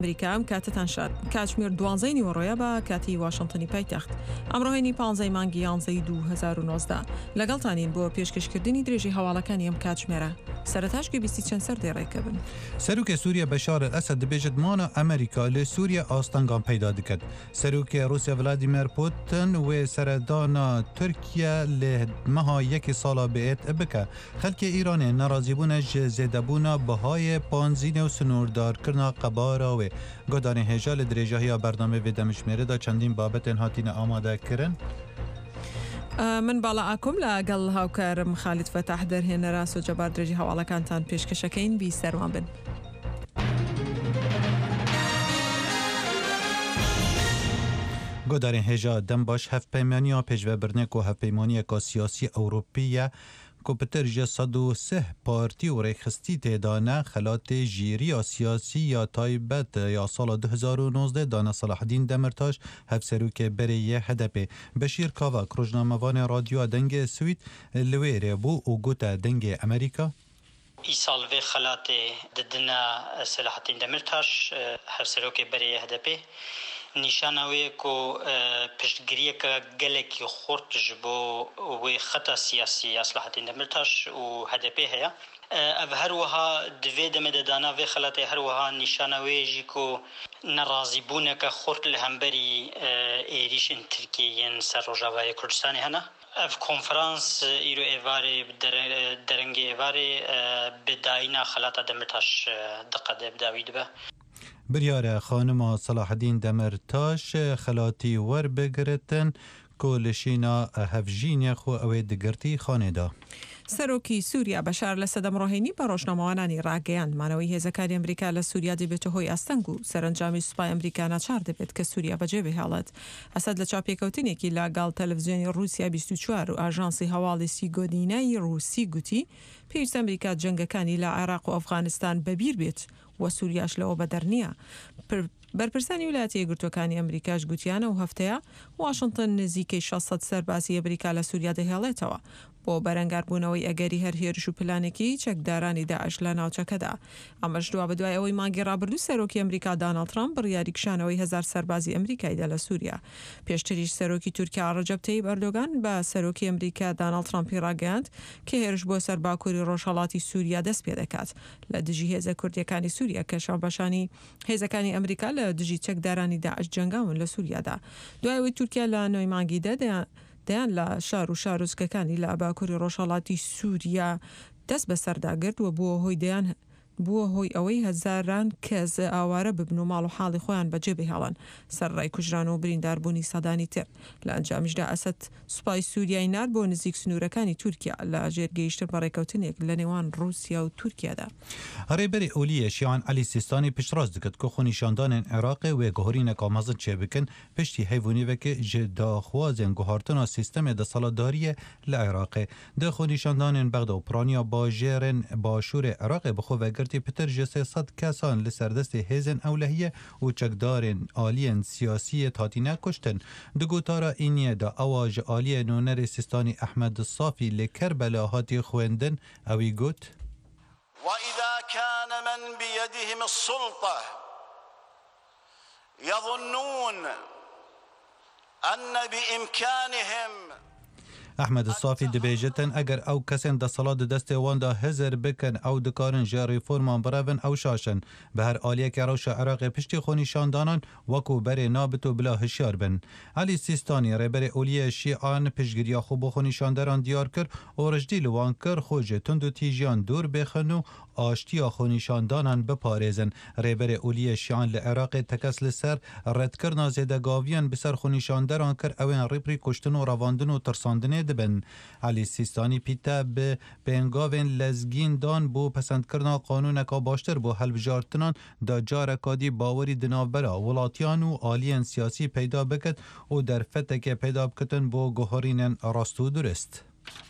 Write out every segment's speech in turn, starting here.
ئەمریکا ئەم کاتتان شاد کاتژمێر 12 نیوەڕۆیە بە کاتی واشنتنی پایتەخت ئەمڕۆهێنی 15 مانگی 11 2019 لەگەڵتانین بۆ پێشکەشکردنی درێژی هەواڵەکانی ئەم کاتژمێرە سەرەتاش گوێبیستی چەند سەردەی ڕێکە بن. سەرۆکێ سووریا بەشار ئەسەد دەبێژێت مانە ئەمریکا لە سووریا ئاستانگان پەیدا دەکات. سەرۆکێ رووسیا ڤلادیمیر پوتین وێ سەردانا تورکیا لە مەها یەکی ساڵا بێت بکە خەلکی ئیرانێ نەڕازیبوونە ji zêdebûna bihayê panzînê û snûrdarkirina qebara wê godanê hêja li dirêjahiya bername vê demişmêrê da çendîn babetên hatîne amadekirin. من باڵا ئاکۆم لەگەڵ هاوکارم خالید فەتاح دەرهێنەرە سۆجەبار درێژی هەواڵەکانتان پێشکەشەکەین بی سەروان بن. گۆدارên hêja dem baş hevpeymaniya pêşvebirnê ku hevpeymaniyeka siyasî Ewropî ye ku pitir ji 103 partî û rêxistî têdane xelatê jîriya siyasî ya taybet ya sala 2019 dane Selahdîn Demirtaş hevserokê berê yê HDP. Beşîr Kavak rojnamevanê radyoya dengê Swîd li wê rêbû û gote dengê Amerîka îsal vê xelatê didine Selahdîn Demirtaş hevserokê berê yê HDP nîşana wê ku piştgiriyeka gelekî xurt ji bo wê xeta siyasî ya Selahdîn Demirtaş û HDP heye. Ev her wiha di vê demê de dana vê xelatê her wiha nîşana wê jî ku nerazîbûneka xurt li hemberî êrişên Tirkiyeyên ser Rojavayê Kurdistanê hene. Ev konferans îro êvarê derengê êvarê bi dayîna xelata Demirtaş diqede bi dawî dibe. biryare xanima Selahdîn Demirtaş xelatî werbigiritin ku li şîna hevjînê xwe ew ê digirtî xanê da. سەرۆکی سووریا بەشار لە سەدەم ڕۆهێنی بە ڕۆژنامەوانانی ڕاگەیاندمانەوەی هێزەکانی ئەمریکا لە سووریا دەبێتە هۆی ئاستەنگ و سەرنجامی سوپای ئەمریکا ناچار دەبێت کە سووریا بەجێ بهێڵێت. ئەسەد لە چاپێکەوتنێکی لەگەڵ تەلەڤیزیۆنی رووسیا 24 و ئاژانسی هەواڵی سیگۆدینای رووسی گوتی پێویستە ئەمریکا جەنگەکانی لە عێراق و ئەفغانستان بەبیر بێت و سووریاش لەوە بەدەر نییە. بەرپرسانی ویلایەتە یەکگرتووەکانی ئەمریکاش گوتیانە و هەفتەیە واشنتن نزیکەی 600 سەربازی ئەمریکا لە سووریا دەهێڵێتەوە بۆ بەرەنگاربوونەوەی ئەگەری هەر هێرش و پلانێکی چەکدارانی داعش لە ناوچەکەدا. ئەمەش دوا بەدوای ئەوەی مانگی ڕابردوو سەرۆکی ئەمریکا داناڵد ترامپ بڕیاری کشانەوەی 1000 سەربازی ئەمریکایدا لە سووریا. پێشتریش سەرۆکی تورکیا ڕەجەب تەیب ئەردۆغان بە سەرۆکی ئەمریکا داناڵد ترامپی ڕاگەیاند کە هێرش بۆ سەر باکووری ڕۆژهەڵاتی سووریا دەست پێ دەکات لە دژی هێزە کوردیەکانی سووریا کە شەڕبەشانی هێزەکانی ئەمریکا لە دژی چەکدارانی داعش جەنگاون لە سووریادا. دوایەوەی تورکیا لە نۆی مانگیدا دەیان لە شار و شارۆچکەکانی لە باکووری ڕۆژهەڵاتی سووریا دەست بەسەرداگرت و بووە هۆی ئەوەی هەزاران کەس ئاوارە ببن و ماڵ و حاڵی خۆیان بەجێ بهێڵن سەرڕای کوژران و برینداربوونی سەدانی تر. لە ئەنجامیشدا ئەسەد سوپای سووریای نار بۆ نزیک سنوورەکانی تورکیا لە ژێرگەیشتن بە ڕێکەوتنێک لە نێوان رووسیا و تورکیادا. هەڕێبەری ئۆلیە شیعان عەلی سیستانی پشتڕاست دەکات کە خۆنیشاندانên Iraqê wê guhorîneka mezin çêbikin piştî heyvûnîvekê ji daxwazên guhartina sîstemê desaladdariyê li Iraqê. Di xۆnîşandanên Bexda û Piraniya bajêrên başûrê Iraqê bi xwe vegirtî pitir ji 300 kesan li serdestê hêzên ewlehiyê û çekdarên aliyên siyasiyê hatîne kuştin. Di gotara îniye de ewa ji aliyê nûnerê Sîstanî Ehmed Safî lê Kerbela hatiye xwendin ewî got وإذا كان من بيدهم السلطة يظنون أن بإمكانهم Ehmed Safî dibêjetin eger ew kesên desala di destê wan da hezir bikin ew dikarin ji rêforman birevin ew şaşin. Bi her aliyeke rewşa Iraqê piştî xwînîşandanan wekû berê nabit û bila hişyar bin. Elî Sîstanî rêberê Oliyê Şîan piştgiriya xwe bo xwînîşandaran diyar kir û rijdî li wan kir xwe ji tund û tîjiyan dûr bêxin û aştiya xwînîşandanan biparêzin. Rêberê Oliyê Şîan li Iraqê tekes li ser redkirina zêdegaviyan bi ser xwînîşandaran kir ewên rîprî kuştin û revandin û tirsandinê dibin. Elî Sîstanî pîte bi pêngavên lezgîn dan bû pesendkirina qanûneka baştir bo helbijartinan da careka dî bawerî di navbera welatiyan û aliyên siyasî peyda bikit û derfetekê peyda bikitin bo guherînên rast û durist.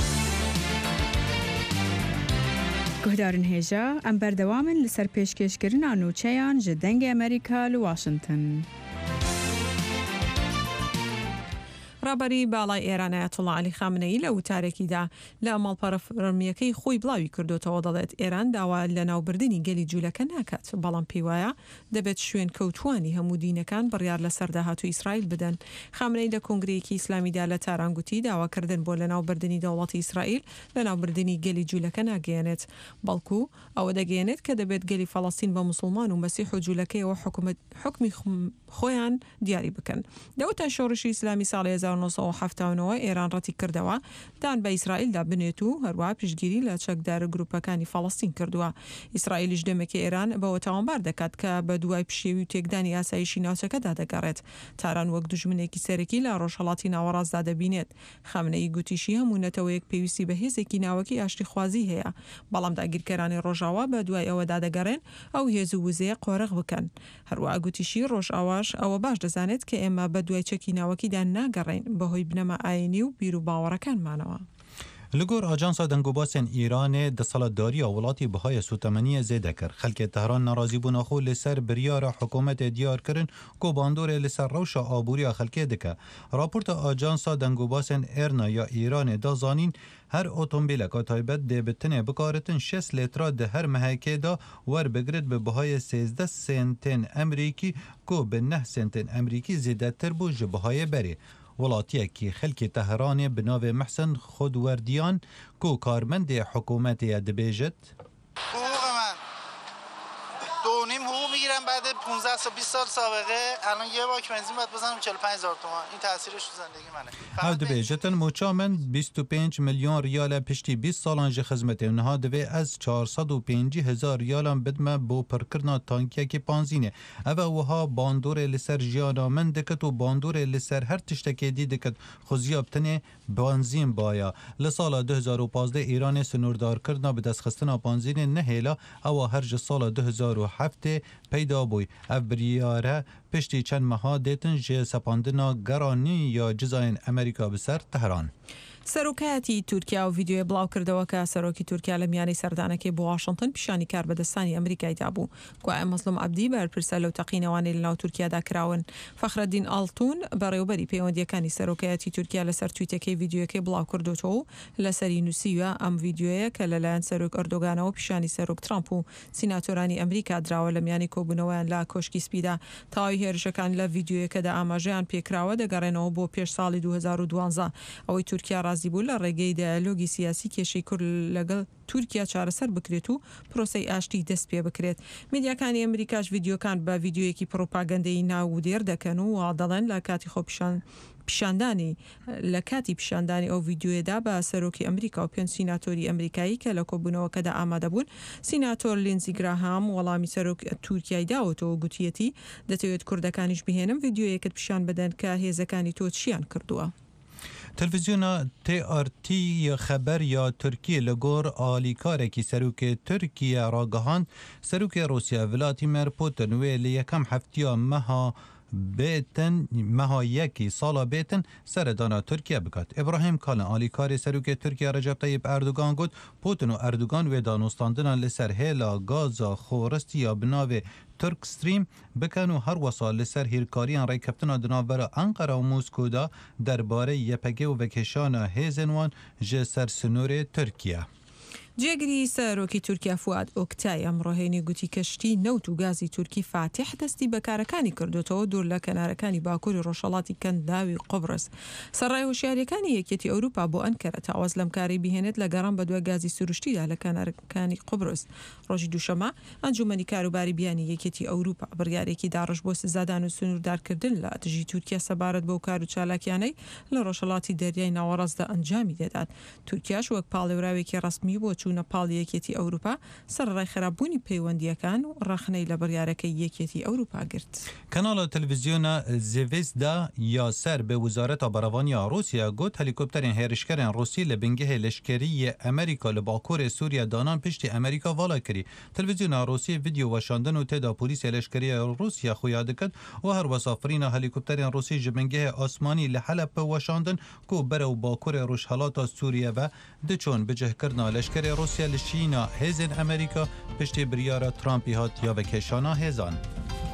گهدارن هێژە ئەم بەردەوامن لەسەر پێشکەشکردنا نوچەیان ji dengê ئەمریکا li Washington. ڕابەری باڵای ئێران ئایەتوڵا عەلی خامنەیی لە وتارێکیدا لە ئەمەڵپەرفەرمیەکەی خۆی بڵاوی کردوتەوە، دەڵێت ئێران داوا لە ناوبردننی گەلی جوولەکە ناکات، بەڵام پێی وایە دەبێت شوێن کەوتوانی هەموو دینەکان بڕیار لە سەرداهاتوو ئیسرائیل بدەن. خامنەی لە کۆنگرەیەکی ئیسلامیدا لە تارانگوتی داواکردن بۆ لە ناوبردننی دەوڵەتی ئیسرائیل لە ناوبردننی گەلی جوولەکە ناگەیەنێت، بەڵکو ئەوە دەگەیەنێت کە دەبێت گەلی فەڵەستین بە موسڵمان و مەسیح و جوولەکەیەوە حکمی خۆیان دیاری بکەن. دەوتە شۆڕشی ئیسلامی ساڵی 1970ەوە ئێران ڕەتی کردەوە دان بە ئیسرائیلدا بنێت و هەروە پشتگیری لە چەکدار گروپەکانی فەڵەستین کردووە. ئیسرائیلیش دەمێکی ئێران بەوە تاوانبار دەکات کە بە دوای پشێوی و تێکدانی ئاسایشی ناوچەکەدا دەگەڕێت. تاران وەک دوژمنێکی سەرەکی لە ڕۆژهەڵاتی ناوەڕاستدا دەبینێت. خامنەیی گوتیشی هەموو نەتەوەیەک پێویستی بە هێزێکی ناوەکی ئاشتی خوازی هەیە، بەڵام داگیرکەرانی ڕۆژاوا بە دوای ئەوەدا دەگەڕێن ئەو هێز و وزەیە قۆرەغ بکەن. هەروە گوتیشی ڕۆژئاواش ئەوە باش دەزانێت کە ئێمە بە دوای چەکی ناوەکیدا ناگەڕین بەهۆی بنەمە ئاینی و بیر و باوەڕەکانمانەوە. لەگۆر ئاجانسا دەنگوباسên ئیرانê دەسەڵاتداریya welatî bihaya sûtemeniyê zêde kir. Xelkê Tehran narazî bûna xwe li ser biryara hikûmetê diyar kirin ku bandorê li ser rewşa abûriya xelkê dike. Raporta Ajansa dengubasên Êrna ya Îranê da zanîn her otomobîleka taybet dê bi tinê bikaritin 6 lîtra di her mehekê da werbigirit bi bihayê 13 sentên Emerîkî ku bi 9 sentên Emerîkî zêdetir bû ji bihayê berê. وڵاتیەکی خەلکی تەهرانê bi navê Mehsen Xodwerdiyan ku karmendê حکوومەتê ye dibêjit نیم حقوق میگیرم بعد 15 تا 20 سال سابقه الان یه باک بنزین باید بزنم 45000 تومان. این تاثیرش تو زندگی منه. هاو دبیجتن موچا من 25 میلیون ریال پشتی 20 سالان جه خدمت اونها دوی از 450,000 ریالان بدمه بو پرکرنا تانکیه که پانزینه. اوه وها باندور لسر جیانا من دکت و باندور لسر هر تشتکی دی دکت خوزیابتنه بانزین بایا. لسال 2015 ایران سنوردار کردنا به دست خستنا بانزین نهیلا او هر سال 2007 پیدا بوی. اف بریاره پشتی چند ماه دیتن جه سپاندنا گرانی یا جزاین امریکا بسر تهران. سەرۆکایەتی تورکیا و ڤیدیۆی بڵاو کردەوە کە سەرۆکی تورکیا لە میانەی سەردانەکەی بۆ واشنگتن پیشانی کاربەدەستانی ئەمریکایدا بوو. گوایە مەزلوم عەبدی بەرپرسە لەو تەقینەوانەی لەناو تورکیادا کراون. فەخرەدین ئاڵتون بەڕێوەبەری پەیوەندیەکانی سەرۆکایەتی تورکیا لەسەر تویتەکەی ڤیدیۆیەکەی بڵاو کردوتەوە و لەسەری نووسیوە ئەم ڤیدیۆیە کە لەلایەن سەرۆک ئەردۆگانەوە پیشانی سەرۆک ترامپ و سیناتۆرانی ئەمریکا دراوە لە میانی کۆبوونەوەیان لە کۆشکی سپیدا. تەواوی هێرشەکان لە ڤیدیۆیەکەدا ئاماژەیان پێکراوە دەگەڕێنەوە بۆ پێش ساڵی 2012 ئەوەی تورکیا ڕازی بوو لە ڕێگەی دیالۆگی سیاسی کێشەی کورد لەگەڵ تورکیا چارەسەر بکرێت و پرۆسەی ئاشتی دەست پێ بکرێت. میدیاکانی ئەمریکاش ڤیدیۆکان بە ڤیدیۆیەکی پرۆپاگەندەی ناو و دێر دەکەن و دەڵێن لە کاتی کاتی پیشاندانی ئەو ڤیدیۆیەدا بە سەرۆکی ئەمریکا و پێنج سیناتۆری ئەمریکایی کە لە کۆبوونەوەکەدا ئامادە بوون. سیناتۆر لینزی گراهام وەڵامی سەرۆک تورکیای داوەتەوە گوتیەتی دەتەوێت کوردەکانیش بهێنم ڤیدیۆیەکت پیشان بدەن کە هێزەکانی تۆ چیان کردووە. تلویزیون TRT خبر یا ترکیه لگور آلیکارکی سروک ترکیه را گهاند سروک روسیه ولادیمیر پوتین و لیکم هفتیا مها یکی سالا بیتن سردانا ترکیه بکات. ابراهیم کالن آلیکار سروک ترکیه رجب طیب اردوگان گفت پوتین و اردوگان و دانستاندن لسر هیلا گازا خورستی یا بناو ترک استریم بکن و هر وصال لسر هیرکاریان رای کپتنا دنابر انقره و موسکو دا درباره یپگه و وکشان هیزنوان جسر سنور ترکیه. جێگری سەرۆکی تورکیا فواد ئۆکتای ئەمڕۆهێنی گوتی کەشتی نەوت و گازی تورکی فاتح دەستی بەکارەکانی کردوتەوە دوور لە کەنارەکانی باکووری ڕۆژهەڵاتی کەنداوی قۆبرس. سەرڕای هۆشیاریەکانی یەکێتی ئەوروپا بۆ ئەنکەرە تاواز لەم کاری بهێنێت لە گەڕان بە دوای گازی سروشتیدا لە کەنارەکانی قۆبرس. ڕۆژی دووشەمە ئەنجومەنی کاروباری بیانی یەکێتی ئەوروپا بڕیارێکی داڕژ بۆ سزادان و سنووردارکردن لە دژی تورکیا سەبارەت بەو کار و چالاکیانەی لە ڕۆژهەڵاتی دەریای ناوەڕاستدا ئەنجامی دەدات. تورکیاش وەک پاڵێوراوێکی ڕەسمی بۆ چوونە پاڵی یەکێتی ئەوروپا سەرڕای خراپبوونی پەیوەندیەکان و ڕەخنەی لە بڕیارەکەی یەکێتی ئەوروپا گرت. کانالا تلویزیۆنە زێڤێزدا یاسەر بە وزارەتە بەڕەوانیا رووسیا گوت هەلیکۆپتەرێن هێرشکەرێن رووسی لە بنگەهێ لەشکریە ئەمریکا لە باکوورێ سووریا دانان پشتی ئەمریکا ڤاڵا کردی. تلویزیۆنا رووسی ڤیدیۆ وەشاندن و تێدا پۆلیسە لەشکریە رووسیا خویا دەکات و هەروە سافرینە هەلیکۆپتەرێن رووسی ji بنگەهێ ئاسمانی لە حەلەپ وەشاندن کو بەرەو باکوورێ ڕۆژهەڵاتە سووریەوە دچۆن بجهکردنا لەشکرێ رووسیا لە شینا هێزن ئەمریکا پشتی بریارە ترامپی هات یا وەکێشانە هێزان.